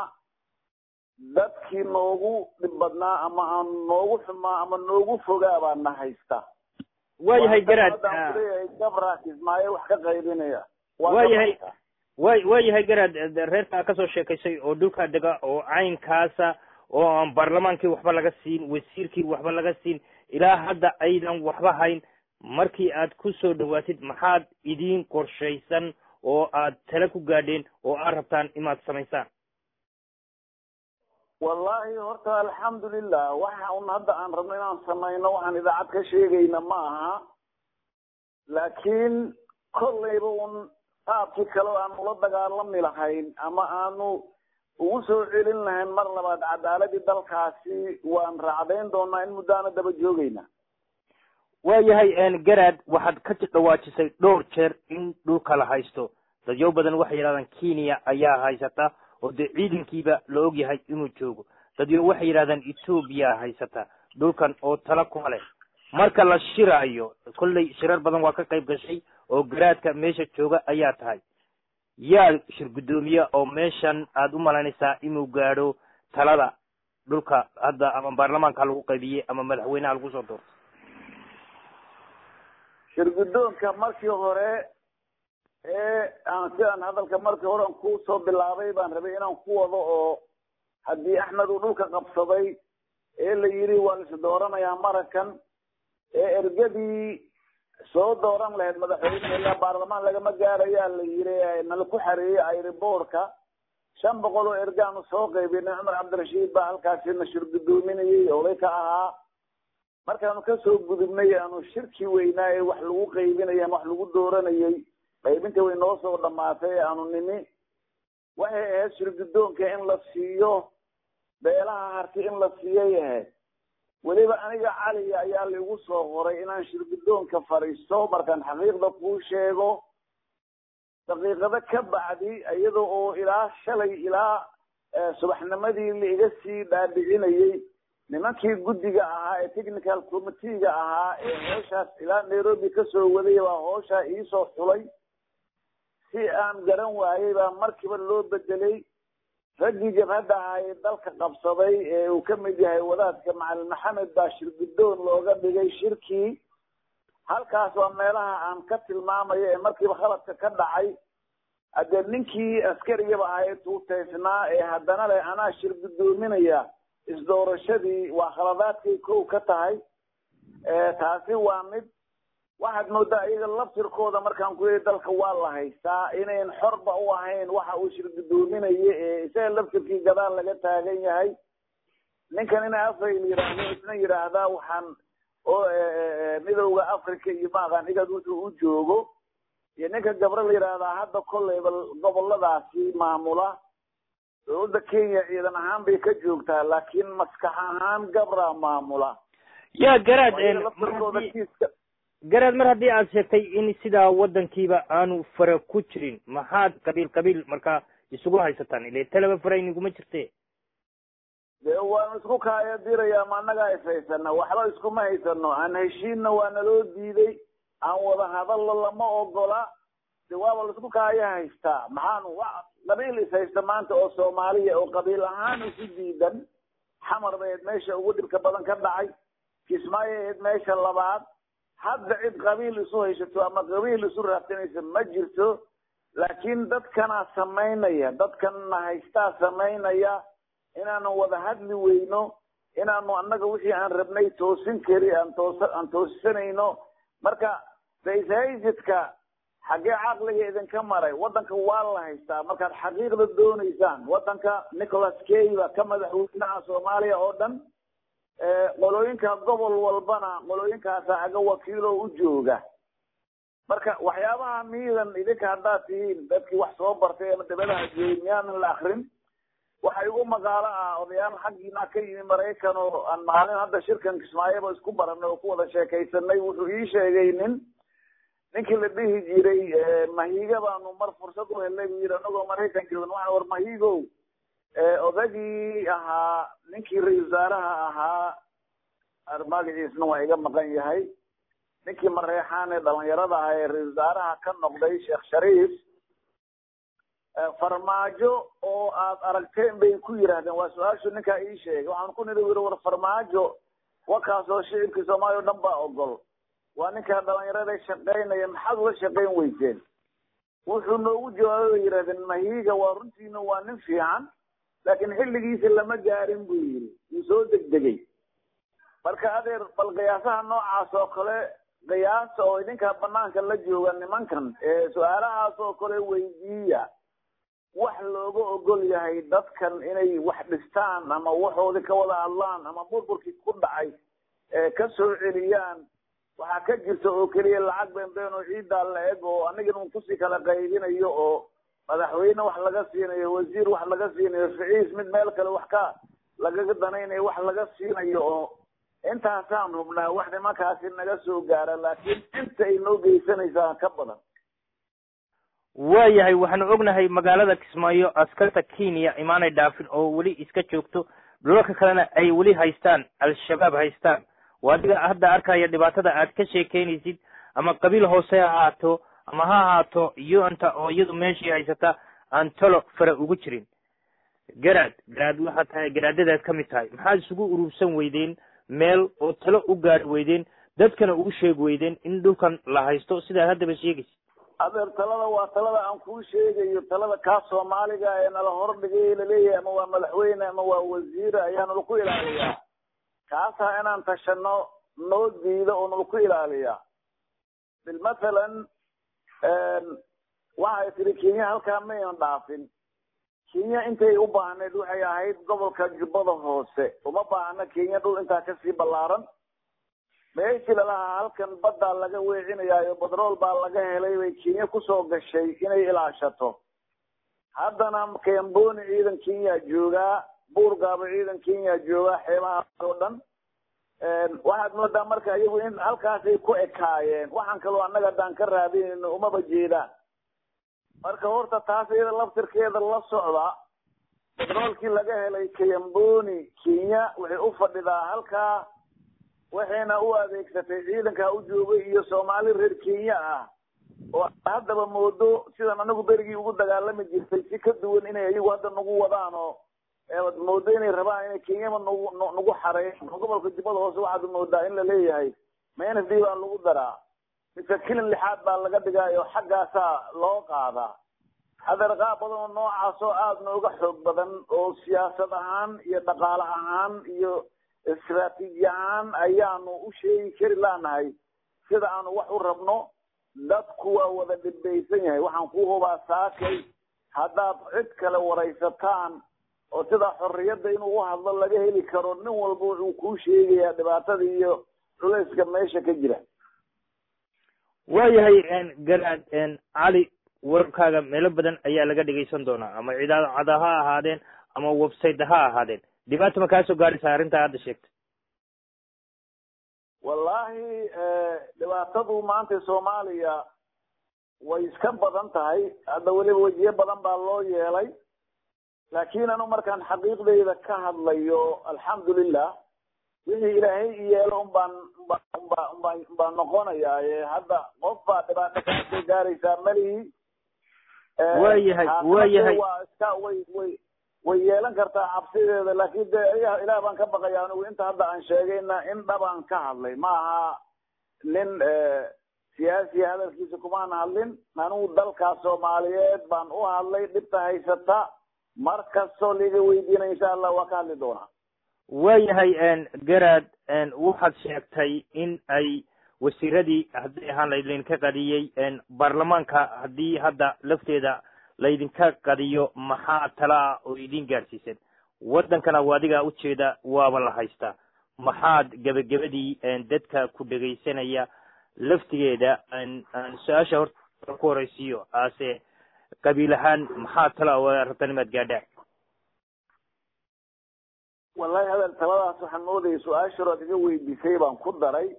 dadkii noogu dhib badnaa ama aan noogu xumaa ama noogu fogaa baa na haysta waayahay garaad gabra Kismaayo wax ka qaybinaya waayahay garaad reerka ka soo sheekaysay oo dhulka dega oo caynkaasa oo aan baarlamaankii waxba laga siin wasiirkii waxba laga siin ilaa hadda aydan waxba hayn markii aad ku soo dhawaatid maxaad idin qorshaysan oo aad tala ku gaadheen oo aad rabtaan inaad samaysaan wallahi horta alxamdulillah waxa un hadda aan rabno inaan samayno waxaan idaacad ka sheegayna ma aha laakiin kollayba un qaabkii kale aan ula dagaalami lahayn ama aanu ugu soo celin lahayn mar labaad cadaaladii dalkaasi waan raacdayn doonaa in muddaana daba joogayna waayahay garaad waxaad ka dhawaajisay dhowr jeer in dhulka la haysto dadyo badan waxay yidhahdaan Kenya ayaa haysata oo de ciidankiiba la og yahay inuu joogo dadyo waxay yiraahdaan Ethiopia haysata dhulkan oo tala ku leh marka la shiraayo kullay shirar badan waa ka qayb gashay oo garaadka meesha jooga ayaa tahay yaa shir gudoomiye oo meeshan aad u malaynaysaa inuu gaadho talada dhulka hadda ama baarlamaanka lagu qaybiyay ama madaxweynaha lagu soo doorto shir gudoonka markii hore aan hadalka markii hore aan ku soo bilaabay baan rabay inaan ku wado oo haddii Axmed uu dhulka qabsaday la yiri waa la dooranayaa marakan ergadii soo dooran lahayd madaxweynaha baarlamaan lagama gaarayaa la yiri nala ku xareeyay airportka 500 oo ergaan soo qaybinay Umar Cabdirashiid baa halkaasi shir gudoominayay oo ka ahaa markaanu ka soo gudubnay aanu shirki weynaa wax lagu qaybinayay wax lagu dooranayay qaybinta way noo soo dhamaatay aanu nimi waxay ahayd shir gudoonka in la siiyo beelaha harti in la siiyay weliba aniga cali ayaa la igu soo qoray inaan shir gudoonka fariisto markaan xaqiiqda ku sheego daqiiqada ka bacdi iyadoo oo ilaa shalay ilaa subaxnimadii la iga sii dhaadhicinayay nimankii guddiga ahaa ee technical committee-ga ahaa ee howshaas ilaa Nairobi ka soo waday baa howsha ii soo xulay si aan garan waayay baa markiiba loo bedelay raggii jabhadda ahaa dalka qabsaday ee uu ka mid yahay wadaadka Macalin Maxamed baa shir gudoon looga dhigay shirkii halkaas waa meelaha aan ka tilmaamayo ee markiiba khaladka ka dhacay hadee ninkii askarigaba ahayd uu taysnaa ee haddana le anaa shir guddoominaya isdoorashadii waa khaladaadkay kow ka tahay taasi waa mid waxaad moodaa iyaga laftirkooda markaan ku yidhi dalka waa la haystaa inayn xorba u ahayn waxa uu shir guddoominayo ee isaga laftirkii gadaal laga taagan yahay ninkan ina afayl yidhaahdo isna yidhaahdaa waxaan oo midowda africa iyo maaqaan igad wuxuu u joogo iyo ninka gabre la yidhaahdaa hadda kolleyba goboladaasi maamula dowladda kenya ciidan ahaan bay ka joogtaa laakiin maskax ahaan gabraa maamula ya garaad garaad mar haddii aad sheegtay in sidaa waddankiiba aanu fara ku jirin maxaad qabiil markaa isugu haysataan ile talaba fara iniguma jirte dee waanu isku kaaya dirayaa ma annagaa ishaysana waxba iskuma haysano aan heshiinna waa naloo diiday aan wada hadallo lama ogola de waaba laisku kaaya haystaa maxaanu qabiil ishaysta maanta oo soomaaliya oo qabiil ahaan isu diidan xamar bay ahayd meesha ugu dhibka badan ka dhacay kismaayo ahayd meesha labaad hadda cid qabiil isu haysato ama qabiil isu raadsanaysa ma jirto laakiin dadkanaa samaynaya dadkanna haystaa samaynaya inaanu wada hadli weyno inaanu annaga wixii aan rabnay toosin kari aan toosisanayno marka raishaysidka xaggee caqliga idinka maray waddanka waa la haystaa markaad xaqiiqda doonaysaan waddanka Nicholas Kay baa ka madaxweynaha Soomaaliya oo dhan qolooyinka gobol walbana qolooyinkaasa aga wakiilo u jooga marka waxyaabaha miidan idinka haddaad tihiin dadkii wax soo bartay ama dabadaha joogay miyaanan la akrin waxay ugu magaalo ah odayaal xaggiina ka yimi Maraykan oo aan maalin hadda shirkan Kismaayaba isku baranay oo ku wada sheekaysanay wuxuu ii sheegay ninkii la dhihi jiray Mahiga baanu mar fursad u helay buu yidhi anagoo Maraykan joogan waxaan war Mahigow odagii ahaa ninkii ra-iisul wasaaraha ahaa magaciisna waa iga maqan yahay ninkii mareexaan ee dhalinyarada ahaa ee ra-iisul wasaaraha ka noqday Sheekh Shariif farmaajo oo aad aragteen bay ku yiraahdeen waa su-aashu ninkaa ii sheegay waxaan ku nidhi war farmaajo wakaasoo shicibkii Soomaaliya oo dhan baa ogol waa ninkaa dhalinyarada shaqaynaya maxaad uga shaqayn weyseen wuxuu noogu jawaabay yidhahdeen Mahiga waa runtiina waa nin fiican laakiin xilligiisa lama gaarin buu yidhi wuu soo degdegay marka adeer bal qiyaasaha noocaas oo kale qiyaasa oo idinkaa banaanka la jooga nimankan su-aalahaas oo kale weydiiya wax looga ogol yahay dadkan inay wax dhistaan ama waxoodii ka wada hadlaan ama burburkii ku dhacay ka soo celiyaan waxaa ka jirta oo keliya lacag beenbeen oo ciiddaa la eg oo anigana un kusii kala qaybinayo oo madaxweyne wax laga siinayo wasiir wax laga siinayo ra'iis mid meel kale wax ka lagaga danaynayo wax laga siinayo oo intaasaan hubnaa wax nimankaasi naga soo gaara laakiin inta ay noo geysanaysaa ka badan waayahay waxaanu ognahay magaalada Kismaayo askarta Kenya imaanay dhaafin oo weli iska joogto dhulalka kalena ay weli haystaan al-shabaab haystaan waadiga hadda arkaya dhibaatada aad ka sheekeynaysid ama qabiil hoose ha ahaato ama ha ahaato iyonta oo iyadu meeshii haysata aan talo fara ugu jirin garaad waxaad tahay garaadadaad ka mid tahay maxaad isugu urursan weydeen meel oo talo u gaari weydeen dadkana ugu sheeg weydeen in dhulkan la haysto sidaa haddaba sheegaysid adeer talada waa talada aan kuu sheegayo talada kaa Soomaaliga ee nala hordhigay laleeyahay ama waa madaxweyne ama waa wasiir ayaanu ku ilaaliyaa kaasa inaan tashano noo diido oo ku ilaaliyaa bilmathalan waxay tiri Kenya halkaa ma aynan dhaafin Kenya intay u baahneed waxay ahayd gobolka Jubbada Hoose uma baahna Kenya dhul intaa ka sii ballaaran meeshii lalahaa halkan badda laga weecinayaayo badrool baa laga helay bay Kenya kusoo gashay inay ilaashato haddana Kemboni ciidan Kenya joogaa Buurgaaba ciidan Kenya joogaa xeebaha oo dhan waxaad moodaa marka iyagu in halkaasay ku ekaayeen waxaan kaloo annaga daan ka raadinayno umaba jeedaan marka horta taas iyada laftirkeeda la socda badroolkii laga helay Kemboni Kenya waxay u fadhidaa halkaa waxayna u adeegsatay ciidanka u joogay iyo Soomaali reer Kenya ah oo haddaba moodo sidan anagu berigii ugu dagaalami jirtay si ka duwan inay iyagu hadda nagu wadaan oo moodo inay rabaan inay Kenya nagu xareeyaan gobolka Jubbada Hoose waxaad moodaa in la leeyahay MND baa lagu daraa mise kilin lixaad baa laga dhigaayo xaggaasa loo qaadaa hadarqaa badan noocaas oo aada nooga xoog badan oo siyaasad ahaan iyo dhaqaale ahaan iyo istraatiiji ahaan ayaanu u sheegi kari laanahay sida aanu wax u rabno. dadku waa wada dhibbaysan yahay. waxaan ku hubaa saakay haddaad cid kale waraysataan oo sidaa xorriyadda inuu u hadlo laga heli karo, nin walba wuxuu kuu sheegayaa dhibaatada iyo culayska meesha ka jira. waayahay garaad cali, warkaaga meelo badan ayaa laga dhegaysan doonaa, ama idaacada ha ahaadeen ama website ha ahaadeen. dhibaato ma kaa soo gaaraysa arrintaa hadda sheegtay? wallahi dhibaatadu maanta Soomaaliya way iska badan tahay. hadda weliba wajiyo badan baa loo yeelay, laakiin anu markaan xaqiiqdayda ka hadlayo alxamdulilah wixii ilaahay yeelo umbaan noqonayaa. hadda qof baa dhibaato kaa soo gaaraysaa malihi. waayahay waa iska way yeelan kartaa cabsideeda, laakiin de ilaah baan ka baqaya anigu inta hadda aan sheegayna in dhabaan ka hadlay ma aha. nin siyaasi hadalkiisa kumaan hadlin. anigu dalkaas Soomaaliyeed baan u hadlay. dhibta haysata mar kastoo liga weydiina insha allah waa ka hadli doonaa. waayahay garaad, waxaad sheegtay in ay wasiiradii haddii ahaan laydinka qadiyey baarlamaanka haddii hadda lafteeda laydinka qadiyo maxaa talaa oo idin gaarsiisan? waddankana adigaa ujeeda waaba la haystaa. maxaad gebagabadii dadka ku dhegaysanaya laftigeeda aan su-aasha horta ku horeysiiyo ase qabiil ahaan maxaa talaa oo rabtaan imaad gaadhaan? wallahi hadal taladaas waxaan moodayay su-aasha hore ad iga weydiisay baan ku daray.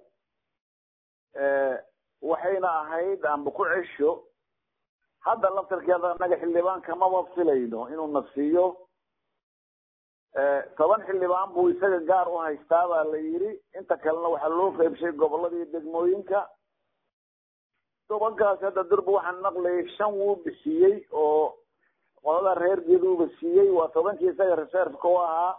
waxayna ahayd aanba ku cesho. hadda laftarkeeda anaga xildhibaanka maba filayno inuu nafsiiyo. 10 xildhibaan buu isaga gaar u haystaa baa la yidhi. inta kalena waxaa loo qaybshay gobolada iyo degmooyinka. 10kaas hadda durba waxaan maqlayay 5 wuu bixiyey oo qolada reer geduuba siiyey. waa 10kii isaga reserve-ka u ahaa.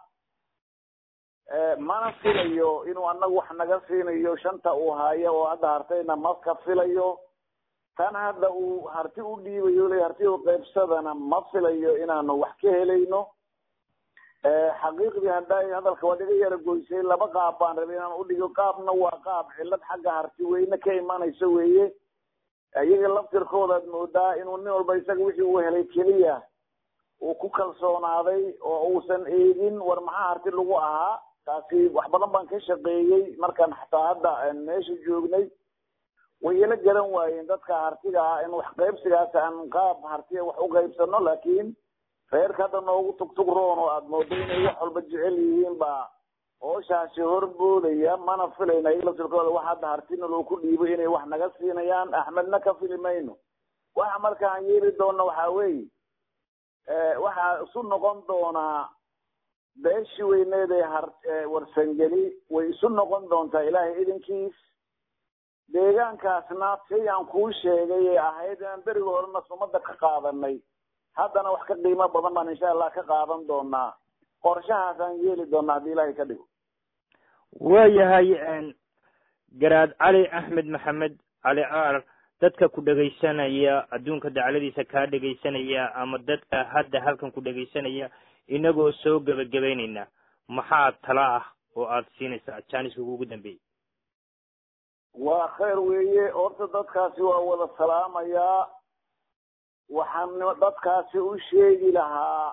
mana filayo inuu anagu wax naga siinayo 5ta uu haayo oo hadda hartayna ma ka filayo. tan hadda uu harti u dhiibayo le harti u qaybsadana ma filayo inaanu wax ka helayno. xaqiiqdii hadday hadalka waa dhiga yara goysay. 2 qaab baan rabay inaan u dhigo. qaabna waa qaab cillad xagga harti weyne ka imanayso weeye. iyaga laftirkoodaad moodaa inuu nin walba isaga wixii uu helay keliya uu ku kalsoonaaday oo uusan eegin war maxaa harti lagu ahaa. taasi wax badan baan ka shaqeeyey markaan xataa hadda meesha joognay. way ila garan waayeen dadka hartiga ah in wax qaybsigaas aan qaab hartiya wax u qaybsano, laakiin reerka hadda noogu tugtug roon oo aada moodo inay wax walba jecel yihiin baa hooshaasi horboodaya. mana filayna iyaga laftirkooda wax hadda hartina loo ku dhiibo inay wax naga siinayaan. axmedna ka fili mayno. waxa markaan yeeli doona waxaa weeye waxaa isu noqon doonaa beeshii weyneed ee warsangeli way isu noqon doontaa ilaahay idinkiis. deegaankaasna si aan kuu sheegay ee ahayd inaan beriga horena sumada ka qaadanay, haddana wax ka qiimo badan baan insha allah ka qaadan doonaa. qorshahaasaan yeeli doonaa haddii ilaahay ka dhigo. waayahay garaad cali axmed maxamed cali caar, dadka ku dhegaysanaya adduunka dacaladiisa kaa dhegaysanaya ama dadka hadda halkan ku dhegaysanaya inagoo soo gebagabaynayna, maxaa tala ah oo aad siinaysaa janiska ugu dambeeyey? waa khayr weeye. horta dadkaasi waa wada salaamayaa. waxaan dadkaasi u sheegi lahaa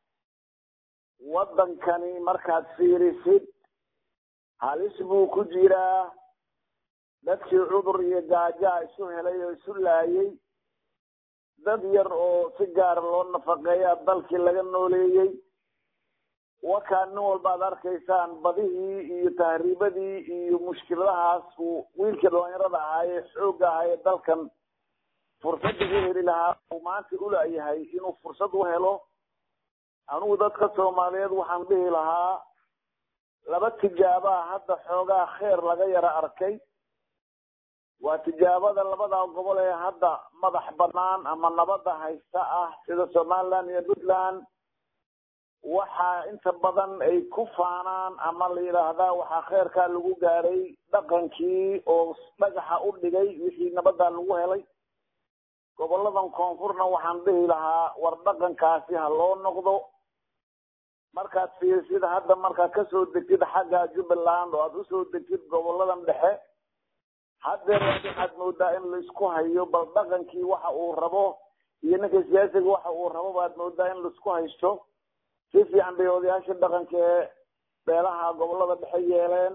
waddankani markaad fiirisid halis buu ku jiraa. dadkii cudur iyo gaajaa isu helay oo isu laayay. dad yar oo si gaara loo nafaqeeyaa dalkii laga nooleeyey. wakaa nin walba ad arkaysaan badihii iyo tahriibadii iyo mushkiladahaas uu wiilkii dhalinyarada ahaaye xoogga ahaaye dalkan fursadda u heli lahaa uu maanta ulayahay inuu fursad u helo. anigu dadka Soomaaliyeed waxaan dhihi lahaa 2 tijaabaa hadda xoogaa kheer laga yara arkay. waa tijaabada 2da gobol ee hadda madax banaan ama nabadda haysta ah sida Somaliland iyo Puntland. waxaa inta badan ay ku faanaan ama la yiraahdaa waxaa kheerkaa lagu gaaray dhaqankii oo dhagaxa u dhigay wixii nabadda lagu helay. goboladan koonfurna waxaan dhihi lahaa war dhaqankaasi ha loo noqdo markaad fiirsida hadda markaad kasoo degtid xagga Jubbaland oo aad usoo degtid goboladan dhexe haddeer waxaad moodaa in laisku hayo bal dhaqankii waxa uu rabo iyo ninka siyaasiga waxa uu rabo baad moodaa in laisku haysto si fiican bay odayaasha dhaqanka ee beelaha gobolada dhexe yeeleen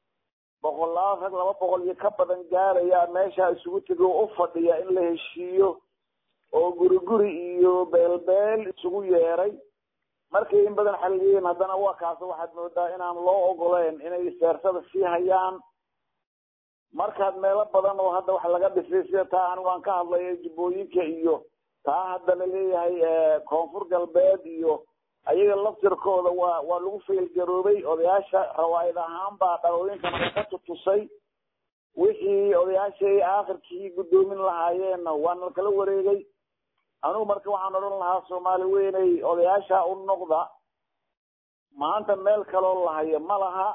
200 iyo ka badan gaaraya meesha isugu tago u fadhiya in la heshiiyo oo guri iyo beelbeel isugu yeeray markay in badan xaliyeen haddana waa kaas waxaad moodaa inaan loo ogoleen inay seersada sii hayaan markaad meelo badan oo hadda wax laga dhisay sida taa anigu aan ka hadlayo Jubbooyinka iyo taa hadda la leeyahay koonfur galbeed iyo ayaga laftirkooda waa lagu feel garoobay odayaasha rawaayad ahaan baa dhalooyinkan ka tusay wixii odayaasha aakhirkii gudoomin lahaayeen waan kala wareegay anigu marka waxaan oran lahaa Soomaali weynay odayaasha u noqda maanta meel kale oo lahayo ma laha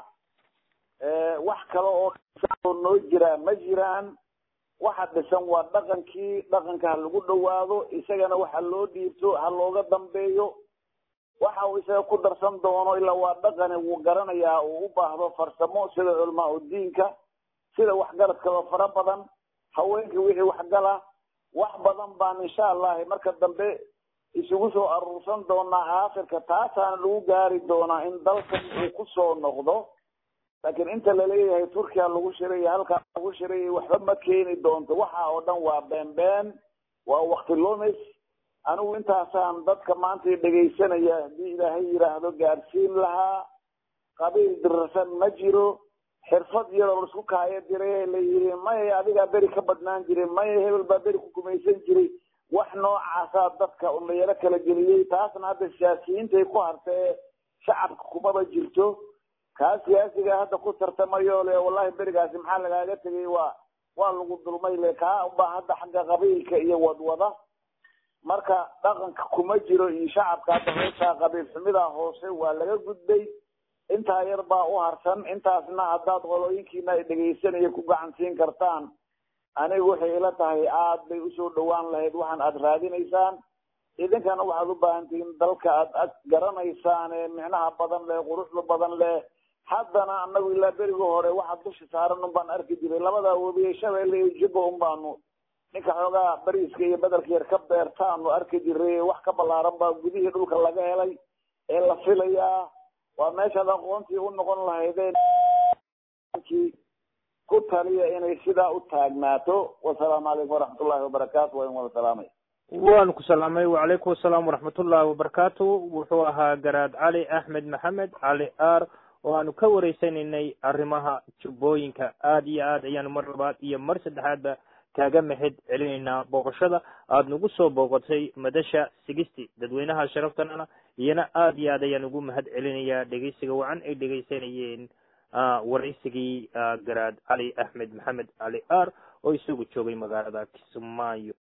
wax kale oo noo jira ma jiraan waxa dhisan waa dhaqanka lagu dhawaado isagana waxa loo dhiibto ha looga dambeeyo waxa uu isaga ku darsan doono ilaa waa dhaqan uu garanayaa oo u baahdo farsamo sida culimada diinka sida waxgaradka fara badan haweenka wixii waxgala wax badan baan insha Allah marka dambe isugu soo aruursan doonaa aakhirka taasaan lagu gaari doonaa in dalkan uu ku soo noqdo laakiin inta la leeyahay Turkiga lagu shiray halka lagu shiray waxba ma keeni doonto waxa oo dhan waa been waa waqti lumis anigu intaasaan dadka maanta dhageysanaya hadii Ilaahay yiraahdo gaarsiin lahaa qabiil dirsan ma jiro xirfad yar oo isku kaaya diray la yiri may adiga bari ka badnaan jiray may hebel baa bari ku kumaysan jiray wax noocaas dadka oo la kala geliyay taasna hadda siyaasiyiinta ay ku hartay shacabka kuma jirto kaas siyaasiga hadda ku tartamayo le wallahi barigaasi maxaa lagaaga tagay waa lagu dulmay le ka u baa hadda xagga qabiilka iyo wadwada marka dhaqanka kuma jiro iyo shacabka dadka qabiil xumida hoose waa laga gudbay inta yar baa u harsan intaasna hadaad qolooyinkiina ay dhageysanaya ku gacansiin kartaan anigu waxay ila tahay aad bay u soo dhawaan lahayd waxaan aad raadinaysaan idinkana waxaad u baahan tihiin dalka aad garanaysaan micnaha badan leh quruxda badan leh haddana anagu ilaa beriga hore waxa dusha saaran baan arki jiray labada wabiye Shabeelle iyo Jubbo baanu ninka xoogaa bariiska iyo badalka yar ka beertaan oo arki jiray wax ka balaaran baa gudihii dhulka laga helay ee la filayaa waa meesha aqoontii u noqon lahaydeen ku taliya inay sida u taagnaato wassalaamu calaykum waraxmatullaahi wabarakaatuh wa wada salaamay waan ku salaamay wa calaykum assalaam waraxmatullaahi wabarakaatuh wuxuu ahaa garaad cali axmed maxamed cali aar oo aanu ka wareysaninay arrimaha Jubbooyinka aad iyo aad ayaanu mar labaad iyo mar saddexaadba kaaga mahad celinaynaa booqashada aad nagu soo booqatay madasha 60 dadweynaha sharaftana iyana aad iyo aad ayaan ugu mahad celinayaa dhageysiga wacan ay dhageysanayeen wareysigii garaad cali axmed maxamed cali aar oo isugu joogay magaalada Kismaayo.